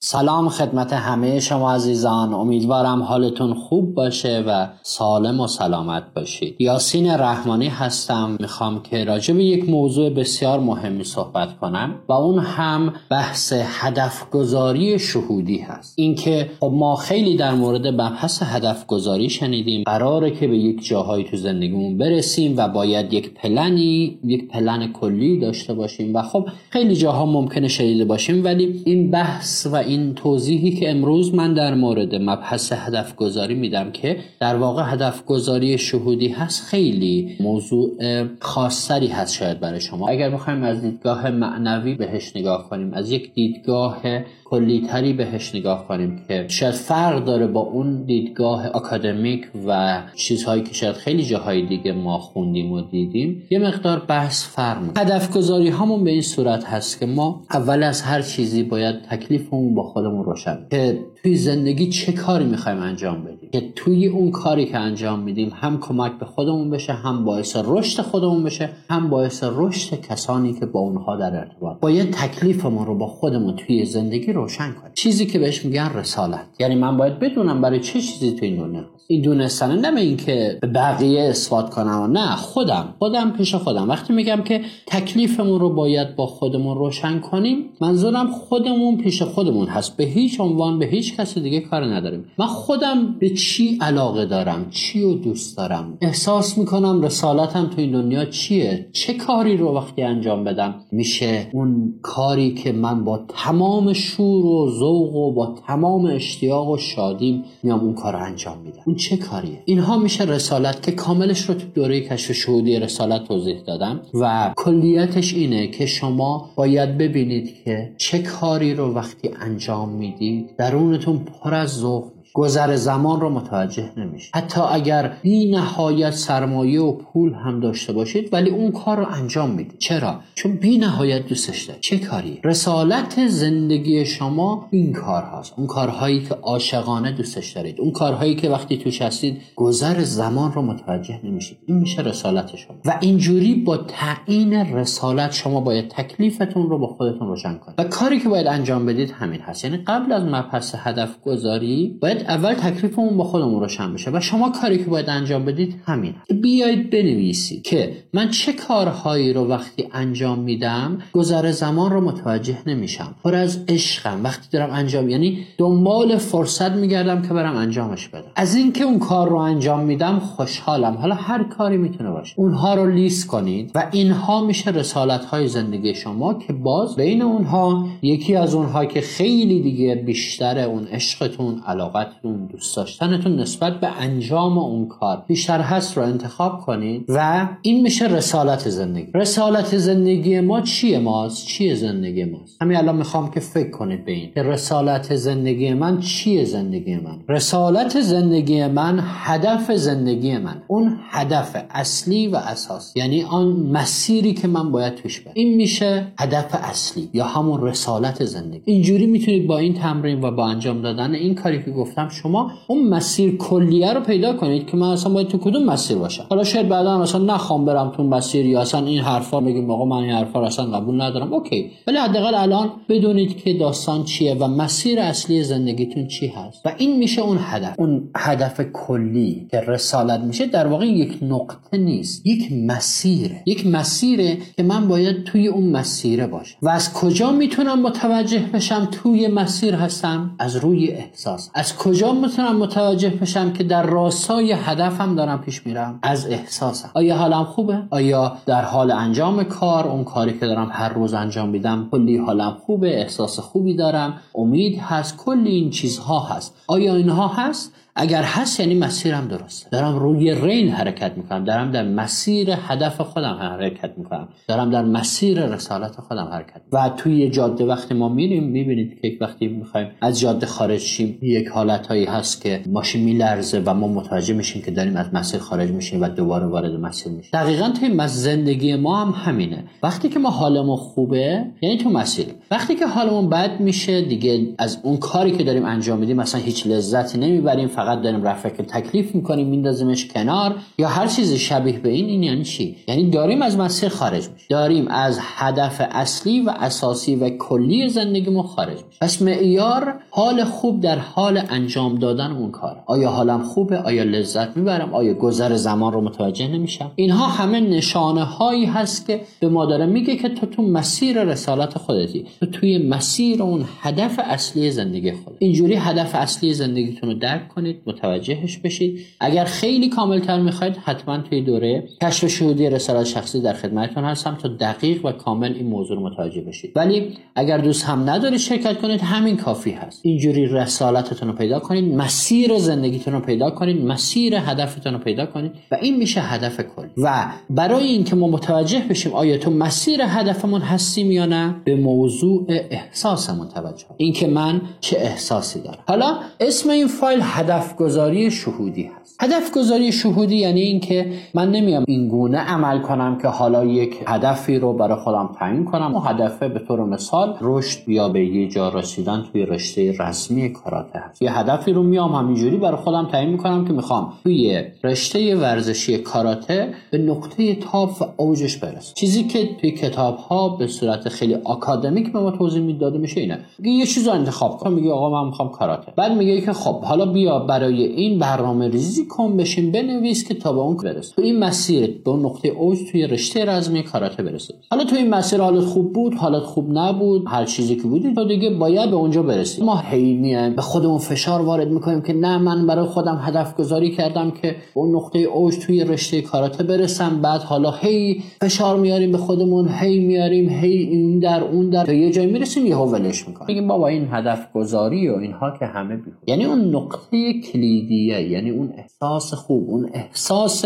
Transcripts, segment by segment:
سلام خدمت همه شما عزیزان، امیدوارم حالتون خوب باشه و سالم و سلامت باشید. یاسین رحمانی هستم. میخوام که راجع به یک موضوع بسیار مهمی صحبت کنم و اون هم بحث هدف گذاری شهودی هست. اینکه خب ما خیلی در مورد مبحث هدف گذاری شنیدیم، قراره که به یک جاهایی تو زندگیمون برسیم و باید یک پلن کلی داشته باشیم و خب خیلی جاها ممکنه شنیده باشیم، ولی این بحث و این توضیحی که امروز من در مورد مبحث هدف گذاری میدم که در واقع هدف گذاری شهودی هست، خیلی موضوع خاصتری هست شاید برای شما. اگر بخوایم از دیدگاه معنوی بهش نگاه کنیم، از یک دیدگاه کلی‌تری بهش نگاه کنیم که شاید فرق داره با اون دیدگاه اکادمیک و چیزهایی که شاید خیلی جاهای دیگه ما خوندیم و دیدیم، یه مقدار بحث فرق می‌کنه. هدف گذاری همون به این صورت هست که ما اول از هر چیزی باید تکلیفمون با خودمون روشن که توی زندگی چه کاری می‌خوایم انجام بدیم، که توی اون کاری که انجام میدیم هم کمک به خودمون بشه، هم باعث رشد خودمون بشه، هم باعث رشد کسانی که با اونها در ارتباط. باید تکلیفمون رو با خودمون توی زندگی روشن کنیم. چیزی که بهش میگن رسالت، یعنی من باید بدونم برای چه چیزی تو این دنیا هست. این دونستن نه این که به بقیه اثبات کنم، نه، خودم پیش خودم. وقتی میگم که تکلیفمون رو باید با خودمون روشن کنیم، منظورم خودمون پیش خودمون هست. به هیچ عنوان به هیچ کس دیگه کار نداریم. من خودم به چی علاقه دارم، چی رو دوست دارم، احساس میکنم رسالتم تو این دنیا چیه، چه کاری رو وقتی انجام بدم میشه اون کاری که من با تمام شور و ذوق و با تمام اشتیاق و شادیم میام اون کار رو انجام میدم. اون چه کاریه؟ اینها میشه رسالت که کاملش رو تو دوره کشف شهودی رسالت توضیح دادم و کلیتش اینه که شما باید ببینید که چه کاری رو وقتی انجام میدید درونتون پر از ذوق، گذر زمان رو متوجه نمیشه. حتی اگر بی نهایت سرمایه و پول هم داشته باشید ولی اون کار رو انجام میدید. چرا؟ چون بی نهایت دوستش دارید. چه کاری؟ رسالت زندگی شما این کار هاست. اون کارهایی که عاشقانه دوستش دارید، اون کارهایی که وقتی توش هستید گذر زمان رو متوجه نمیشید. این میشه رسالت شما. و اینجوری با تعیین رسالت شما باید تکلیفتون رو با خودتون روشن کنید. و کاری که باید انجام بدید همین هست. یعنی قبل از مبحث هدف گذاری باید اول تکلیفمون با خودمون روشن بشه و شما کاری که باید انجام بدید همین. بیایید بنویسید که من چه کارهایی رو وقتی انجام میدم گذر زمان رو متوجه نمیشم، پر از عشقم وقتی دارم انجام، یعنی دنبال فرصت میگردم که برم انجامش بدم. از اینکه اون کار رو انجام میدم خوشحالم. حالا هر کاری میتونه باشه، اونها رو لیست کنید و اینها میشه رسالت‌های زندگی شما که باز بین اونها یکی از اونها که خیلی دیگه بیشتره اون عشقتون، علاقتون، دوست داشتنتون نسبت به انجام اون کار بیشتر هست رو انتخاب کنید و این میشه رسالت زندگی. رسالت زندگی ما چیه زندگی ماست؟ همین الان میخوام که فکر کنید به این که رسالت زندگی من چیه. زندگی من، رسالت زندگی من، هدف زندگی من، اون هدف اصلی و اساس، یعنی آن مسیری که من باید توش برم، این میشه هدف اصلی یا همون رسالت زندگی. اینجوری میتونید با این تمرین و با انجام دادن این کاری که گفتم شما اون مسیر کلیه رو پیدا کنید که من اصلا باید تو کدوم مسیر باشم. حالا شاید بعدا مثلا نخوام برم تو مسیر یا اصلا این حرفا بگیم آقا من این حرفا رو اصلا قبول ندارم، اوکی، ولی حداقل الان بدونید که داستان چیه و مسیر اصلی زندگیتون چی هست و این میشه اون هدف کلی که رسالت میشه. در واقع یک نقطه نیست، یک مسیره که من باید توی اون مسیره باشم. و از کجا میتونم متوجه بشم توی مسیر هستم؟ از روی احساس. از کجا میتونم متوجه بشم که در راستای هدفم دارم پیش میرم؟ از احساسم. آیا حالم خوبه؟ آیا در حال انجام کار، اون کاری که دارم هر روز انجام میدم، کلی حالم خوبه، احساس خوبی دارم، امید هست، کلی این چیزها هست. آیا اینها هست؟ اگر هست یعنی مسیرم درسته، دارم روی رین حرکت میکنم، دارم در مسیر هدف خودم حرکت میکنم، دارم در مسیر رسالت خودم حرکت میکنم. و توی جاده وقتی ما میریم میبینید که وقتی میخوایم از جاده خارج شیم یک حالتایی هست که ماشین میلرزه و ما متوجه میشیم که داریم از مسیر خارج میشیم و دوباره وارد مسیر میشیم. دقیقاً توی زندگی ما هم همینه. وقتی که ما حالمون خوبه یعنی تو مسیریم. وقتی که حالمون بد میشه دیگه از اون کاری که داریم انجام میدیم مثلا هیچ لذتی نمیبریم، فقط فقط داریم رفع تکلیف میکنیم میندازیمش کنار یا هر چیز شبیه به این یعنی چی؟ یعنی داریم از مسیر خارج میشیم، داریم از هدف اصلی و اساسی و کلی زندگیمون خارج میشیم. پس معیار حال خوب در حال انجام دادن اون کار. آیا حالم خوبه؟ آیا لذت میبرم؟ آیا گذر زمان رو متوجه نمیشم؟ اینها همه نشانه هایی هست که به ما داره میگه که تو مسیر رسالت خودتی، تو توی مسیر اون هدف اصلی زندگی خودت. اینجوری هدف اصلی زندگیتون رو درک کنید، متوجهش بشید. اگر خیلی کاملتر میخواید حتما توی دوره کشف شهودی رسالت شخصی در خدمتتون هستم تا دقیق و کامل این موضوع رو متوجه بشید. ولی اگر دوست هم ندارید شرکت کنید همین کافی هست. اینجوری رسالتتون رو پیدا کنید، مسیر زندگیتون رو پیدا کنید، مسیر هدفتون رو پیدا کنید و این میشه هدف کلی. و برای اینکه ما متوجه بشیم آیا تو مسیر هدفمون هستیم یا نه، به موضوع احساسمون توجه کنید. اینکه من چه احساسی دارم. حالا اسم این فایل هدف گذاری شهودی هست. هدف گذاری شهودی یعنی اینکه من نمیام این گونه عمل کنم که حالا یک هدفی رو برای خودم تعیین کنم. اون هدف به طور مثال رشد یا به یه جا رسیدن توی رشته رسمی کاراته هست. یه هدفی رو میام همینجوری برای خودم تعیین میکنم که میخوام توی رشته ورزشی کاراته به نقطه تاپ و اوجش برسم. چیزی که توی کتاب ها به صورت خیلی آکادمیک به ما توضیح میداده میشه اینه. میگه یه چیزو انتخاب کن، میگه آقا من میخوام کاراته. بعد میگه که خب حالا بیا برای این برنامه ریزی کن، بشین بنویس که تا به اون برس. تو این مسیر به اون نقطه اوج توی رشته رسمی کاراته برسید. حالا تو این مسیر حالت خوب بود، حالت خوب نبود، هر چیزی که بودی تو دیگه باید به اونجا برسی. ما هی میایم به خودمون فشار وارد میکنیم که نه من برای خودم هدف گذاری کردم که به اون نقطه اوج توی رشته کاراته برسم. بعد حالا هی فشار میاریم به خودمون، هی میاریم هی این در اون در تا یه جایی میرسیم یهو ولش میکنیم. میگیم بابا این هدف گذاری و اینها که همه بیهوده. یعنی اون نقطه کلیدیه، یعنی اون احساس خوب، اون احساس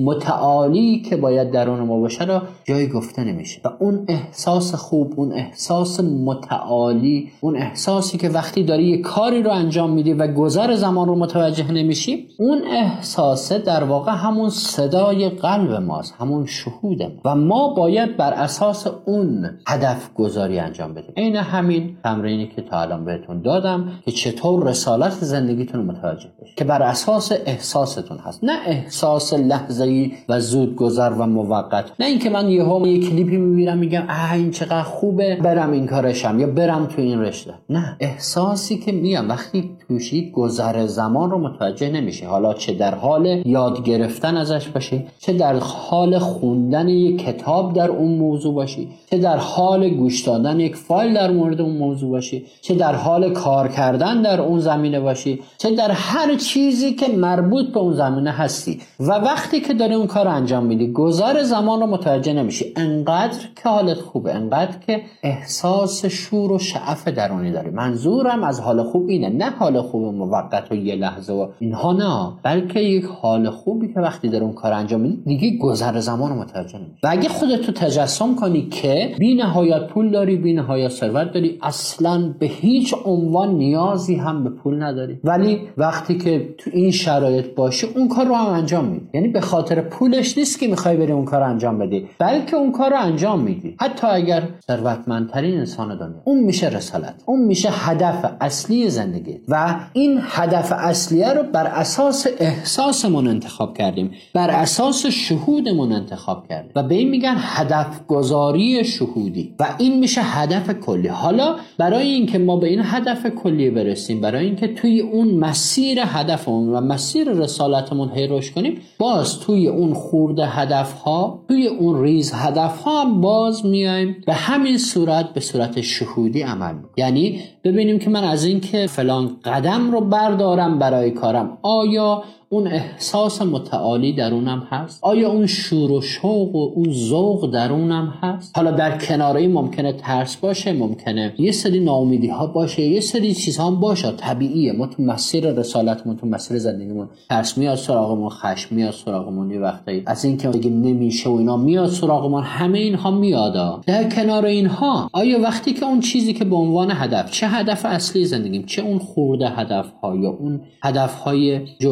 متعالی که باید درون ما باشه رو جای گفته نمیشه. و اون احساس خوب، اون احساس متعالی، اون احساسی که وقتی داری یه کاری رو انجام میدی و گذر زمان رو متوجه نمیشی، اون احساسه در واقع همون صدای قلب ماست، همون شهود ما و ما باید بر اساس اون هدف گذاری انجام بدیم. این همین تمرینی که تا الان بهتون دادم که چطور رسالت زندگیتون رو متوجه بشید که بر اساس احساستون هست، نه احساس لحظه‌ای و زود گذر و موقت. نه اینکه من یهو یه کلیپی میبینم میگم این چقدر خوبه برم این کارشم یا برم تو این رشته. نه، احساسی که میام وقتی توشی گذر زمان رو متوجه نمیشه. حالا چه در حال یاد گرفتن ازش باشی، چه در حال خوندن یک کتاب در اون موضوع باشی، چه در حال گوش دادن یک فایل در مورد اون موضوع باشی، چه در حال کار کردن در اون زمینه باشی، چه در هر چیزی که مربوط به اون زمینه هستی و وقتی که داری اون کار انجام میدی گذر زمان رو متوجه نمیشی. انقدر که حالت خوبه، انقدر که احساس شور و شعف درونی داری. منظورم از حال خوب اینه، نه حال خوب موقت و یه لحظه و اینها، نه، بلکه یک حال خوبی که وقتی داری اون کار انجام میدی دیگه گذر زمان رو متوجه نمیشی. و اگه خودت رو تجسم کنی که بی نهایت پول داری، بی نهایت ثروت داری، اصلا به هیچ عنوان نیازی هم به پول نداری، ولی وقتی که تو این شرایط باشی اون کار رو هم انجام میدی. یعنی به خاطر پولش نیست که میخوای بری اون کار رو انجام بدی، بلکه اون کار رو انجام میدی حتی اگر ثروتمندترین انسان دنیا. اون میشه رسالت، اون میشه هدف اصلی زندگی. و این هدف اصلیه رو بر اساس احساسمون انتخاب کردیم، بر اساس شهودمون انتخاب کردیم و به این میگن هدف گذاری شهودی و این میشه هدف کلی. حالا برای اینکه ما به این هدف کلی برسیم، برای اینکه توی اون مسیر هدفمون و مسیر رسالتمون رشد کنیم، باز توی اون خورده هدفها، توی اون ریز هدفها هم باز میایم به همین صورت، به صورت شهودی عمل میکنیم. یعنی ببینیم که من از اینکه فلان قدم رو بردارم برای کارم، آیا اون احساس متعالی درونم هست؟ آیا اون شور و شوق و اون ذوق درونم هست؟ حالا در کنار این ممکنه ترس باشه، ممکنه یه سری ناامیدی ها باشه، یه سری چیزها هم باشه، طبیعیه. ما تو مسیر رسالتمون، تو مسیر زندگیمون ترس میاد سراغمون، خشم میاد سراغمون، یه وقتایی از اینکه بگیم نمیشه و اینا میاد سراغمون، همه اینها میاد. در کنار اینها آیا وقتی که اون چیزی که به عنوان هدف، چه هدف اصلی زندگیم، چه اون خورده هدف‌ها یا اون هدف‌های جزئی تر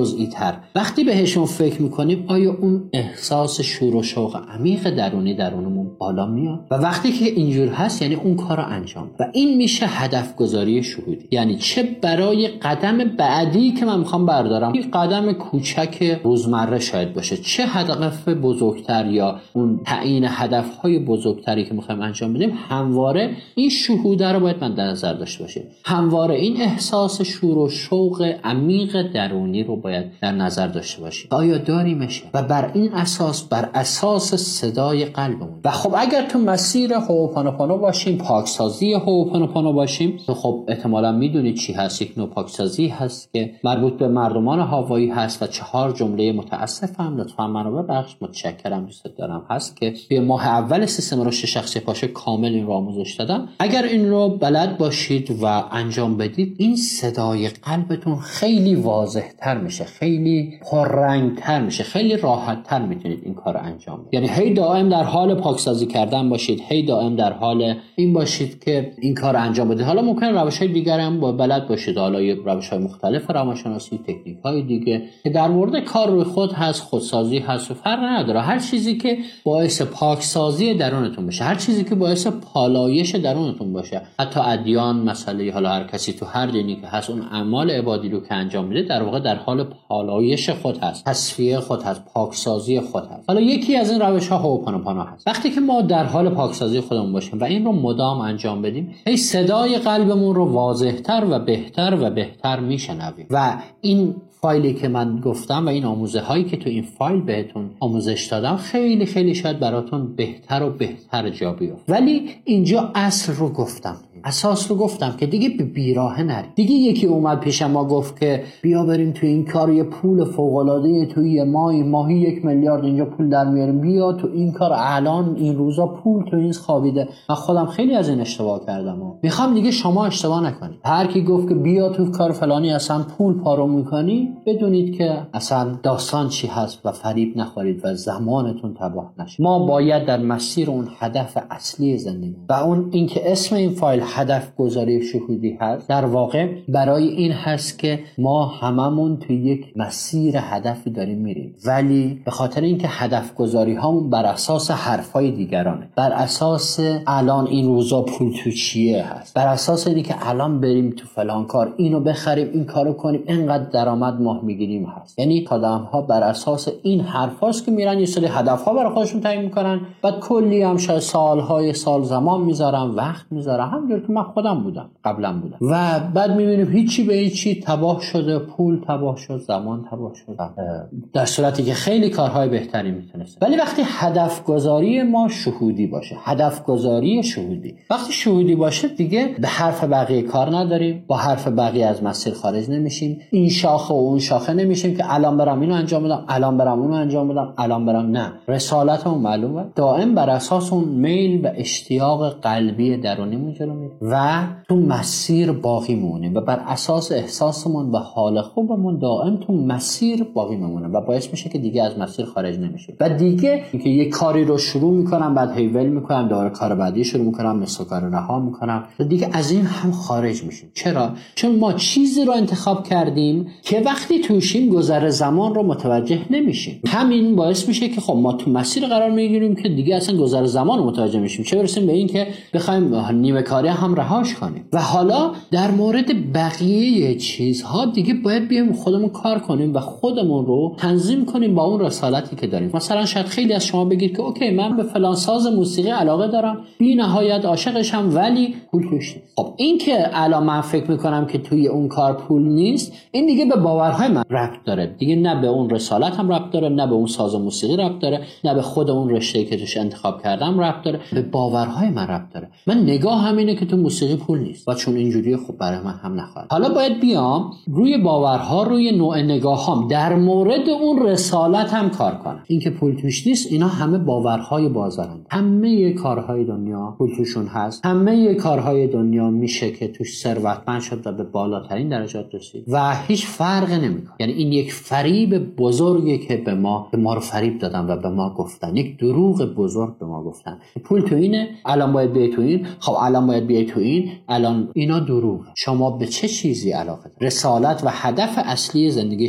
بهتر. وقتی بهشون فکر میکنیم آیا اون احساس شور و شوق عمیق درونی درونمون بالا میاد؟ و وقتی که اینجور هست یعنی اون کار رو انجام و این میشه هدف گذاری شهودی. یعنی چه برای قدم بعدی که من میخوام بردارم، این قدم کوچک روزمره شاید باشه، چه هدف بزرگتر یا اون تعیین هدفهای بزرگتری که میخوایم انجام بدیم، همواره این شهوده رو باید من در نظر داشته باشیم. همواره این احساس شور و شوق عمیق درونی رو باید در نظر داشته باشیم. آیا داریمش؟ و بر این اساس، بر اساس صدای قلبمون. و خب اگر تو مسیر هوپانوپانو باشیم، پاکسازی هوپانوپانو باشیم، تو خب احتمالاً میدونید چی هست. یک نوع پاکسازی هست که مربوط به مردمان هاوایی هست و 4 جمله متاسفم، لطفاً منو ببخش، متشکرم، دوست دارم، هست که توی ماه اول سیستم رشد شخصی پاشه کامل این رو آموزش دادم. اگر این رو بلد باشید و انجام بدید، این صدای قلبتون خیلی واضح‌تر میشه، خیلی پررنگ‌تر میشه، خیلی راحت‌تر میتونید این کار رو انجام بدید. یعنی هی دائم در حال پاکسازی کردن باشید، هی دائم در حال این باشید که این کار رو انجام بدید. حالا ممکنه روش‌های دیگر هم بلد باشید، حالا روش‌های مختلف روانشناسی، تکنیک‌های دیگه که در مورد کار روی خود هست، خودسازی هست و فرق نداره. هر چیزی که باعث پاکسازی درونتون بشه، هر چیزی که باعث پالایش درونتون باشه، حتی ادیان، مسئله حالا هر کسی تو هر دینی که هست، اون اعمال عبادی رو که انجام میده در واقع در حال پالایش خود هست، تصفیه خود هست، پاکسازی خود هست. حالا یکی از این روش‌ها هوپانوپانو هست. وقتی که ما در حال پاکسازی خودمون باشیم و این رو مدام انجام بدیم، هی صدای قلبمون رو واضح‌تر و بهتر و بهتر میشنویم و این فایلی که من گفتم و این آموزه هایی که تو این فایل بهتون آموزش دادم خیلی خیلی شاید براتون بهتر و بهتر جا بیفته. ولی اینجا اصل رو گفتم، اساس رو گفتم که دیگه به بیراه نرید. دیگه یکی اومد پیش ما گفت که بیا بریم تو این کار، یه پول فوق‌العاده تو یه ماهی 1 میلیارد اینجا پول در میاریم، بیا تو این کار، الان این روزا پول تو این خوابیده. من خودم خیلی از این اشتباه کردم و میخوام دیگه شما اشتباه نکنید. هر کی گفت که بیا تو کار فلانی اصلا پول پارو میکنی، بدونید که اصلا داستان چی هست و فریب نخورید و زمانتون تباه نشه. ما باید در مسیر اون هدف اصلی زندگی و اون اینکه اسم این فایل هدف گذاری شهودی هست، در واقع برای این هست که ما هممون توی یک مسیر هدفی داریم میریم، ولی به خاطر اینکه هدف گذاری هامون بر اساس حرفای دیگرانه، بر اساس الان این روزا پول تو چیه هست، بر اساس اینکه الان بریم تو فلان کار، اینو بخریم، این کارو کنیم، اینقدر درآمد ماه میگیریم هست. یعنی آدم‌ها بر اساس این حرفاست که میرن یه سری هدف‌ها برای خودشون تعیین میکنن، بعد کلی هم شاید سال زمان میذارن، وقت میذارن، همونجور که من خودم بودم، قبلا بودم، و بعد میبینیم هیچی به هیچی، تباه شده، پول تباه شد، زمان تباه شد، در صورتی که خیلی کارهای بهتری میتونست. ولی وقتی هدف گذاری ما شهودی باشه، هدف گذاری شهودی، وقتی شهودی باشه دیگه به حرف بقیه کار نداریم، با حرف بقیه از مسیر خارج نمیشیم، این شاخه و اون شاخه نمیشیم که الان برم اینو انجام بدم، الان برم اونو انجام بدم، الان برم. نه، رسالتمون معلومه، دائم بر اساس اون میل و اشتیاق قلبی درونیمون جلو میریم و تو مسیر باقی میمونیم و بر اساس احساسمون و حال خوبمون دائم تو مسیر باقی میمونیم و باعث میشه که دیگه از مسیر خارج نمیشیم و دیگه اینکه یک کاری رو شروع میکنم بعد هیول میکنم، دوباره کار بعدی شروع میکنم، مثل کار رها میکنم و دیگه از این هم خارج میشیم. چرا؟ چون ما چیزی رو انتخاب کردیم که وقتی توشیم گذر زمان رو متوجه نمیشیم. همین باعث میشه که خب ما تو مسیر قرار میگیریم که دیگه اصلا گذر زمان رو متوجه میشیم، چه برسیم به این که بخوایم نیمه کاری هم رهاش کنیم. و حالا در مورد بقیه چیزها دیگه باید بیایم خودمون کار کنیم و خودمون رو تنظیم کنیم با اون رسالتی که داریم. مثلا شاید خیلی از شما بگید که اوکی من به فلان ساز موسیقی علاقه دارم، بی نهایت عاشقشم، ولی پول توش نیست. خب این که الان من فکر میکنم که توی اون کار پول نیست، این دیگه به باورهای من ربط داره، دیگه نه به اون رسالت هم ربط داره، نه به اون ساز موسیقی ربط داره، نه به خود اون رشته‌ای که توش انتخاب کردم ربط داره، به باورهای من ربط داره. من نگاه همینه که تو موسیقی پول نیست و چون اینجوریه خب برای من هم نخواهد. حالا باید بیام روی باورها، روی نوع نگاهام در مورد اون رسالت هم کار کنم. این که پول توش نیست، اینا همه باورهای بازارند. همه کارهای دنیا پول توشون هست، همه کارهای دنیا میشه که توش ثروتمند شد و به بالاترین درجات رسید و هیچ فرقی نمیکنه. یعنی این یک فریب بزرگی که به ما رو فریب دادن و به ما گفتن، یک دروغ بزرگ به ما گفتن. پول تو اینه، الان باید بیای تو این، خب الان باید بیای تو این، الان اینا دروغه. شما به چه چیزی علاقه دارید؟ رسالت و هدف اصلی زندگی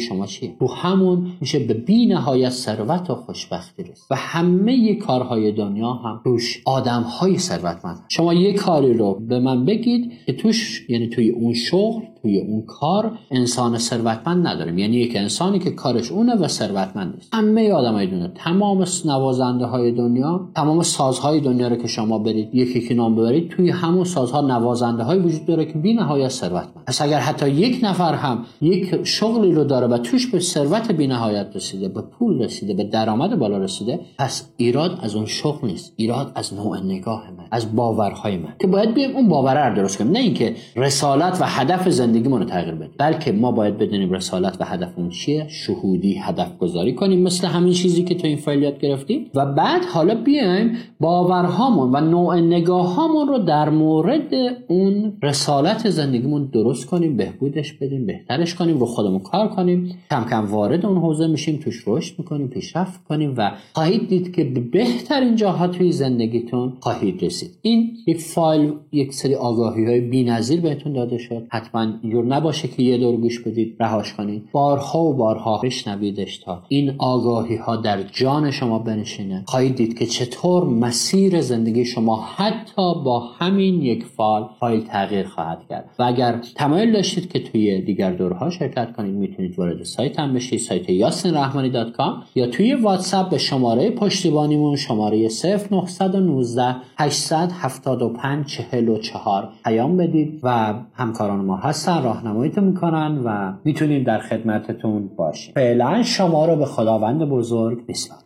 شما چیه؟ تو همون میشه به بی‌نهایت ثروت و خوشبختی رسید و همه کارهای دنیا هم توش آدم‌های ثروتمند. شما یه کاری رو به من بگید که توش، یعنی توی اون شغل، توی اون کار انسان ثروتمند نداریم، یعنی یک انسانی که کارش اونه و ثروتمند نیست. همه آدمای دنیا، تمام نوازنده های دنیا، تمام سازهای دنیا رو که شما برید یکی نام ببرید، توی همون سازها نوازنده های وجود داره که بی‌نهایت ثروتمند. پس اگر حتی یک نفر هم یک شغلی رو داره و توش به ثروت بی‌نهایت رسیده، به پول رسیده، به درآمد بالا رسیده، پس ایراد از اون شغل نیست، ایراد از نوع نگاه من، از باورهای من که باید بیایم اون باور رو درست کنیم. نه اینکه رسالت و هدف زندگیمون رو تغییر بدیم، بلکه ما باید بدونیم رسالت و هدفمون چیه، شهودی هدف گذاری کنیم مثل همین چیزی که تو این فایل یاد گرفتیم و بعد حالا بیایم باورهامون و نوع نگاهامون رو در مورد اون رسالت زندگیمون درست کنیم، بهبودش بدیم، بهترش کنیم، رو خودمون کار کنیم، کم کم وارد اون حوزه میشیم، توش رشد میکنیم، پیشرفت کنیم و خواهید دید که به بهترین جاها توی زندگیتون خواهید رسید. این یک فایل یک سری آگاهی‌های بی‌نظیر بهتون داده شد. حتما اینجور نباشه که یه دور گوش بدید رهاش کنید، بارها و بارها بشنویدش تا این آگاهی‌ها در جان شما بنشینه. خواهید دید که چطور مسیر زندگی شما حتی با همین یک فایل تغییر خواهد کرد. و اگر تمایل داشتید که توی دیگر دورها شرکت کنید، میتونید وارد سایتم بشید، سایت yasinrahmani.com، یا توی واتساپ به شماره پشتیبانیمون، شماره 0919 875 44 پیام بدید و همکاران ما هستن، راهنماییتون میکنن و میتونیم در خدمتتون باشیم. فعلا شما رو به خداوند بزرگ میسپارم.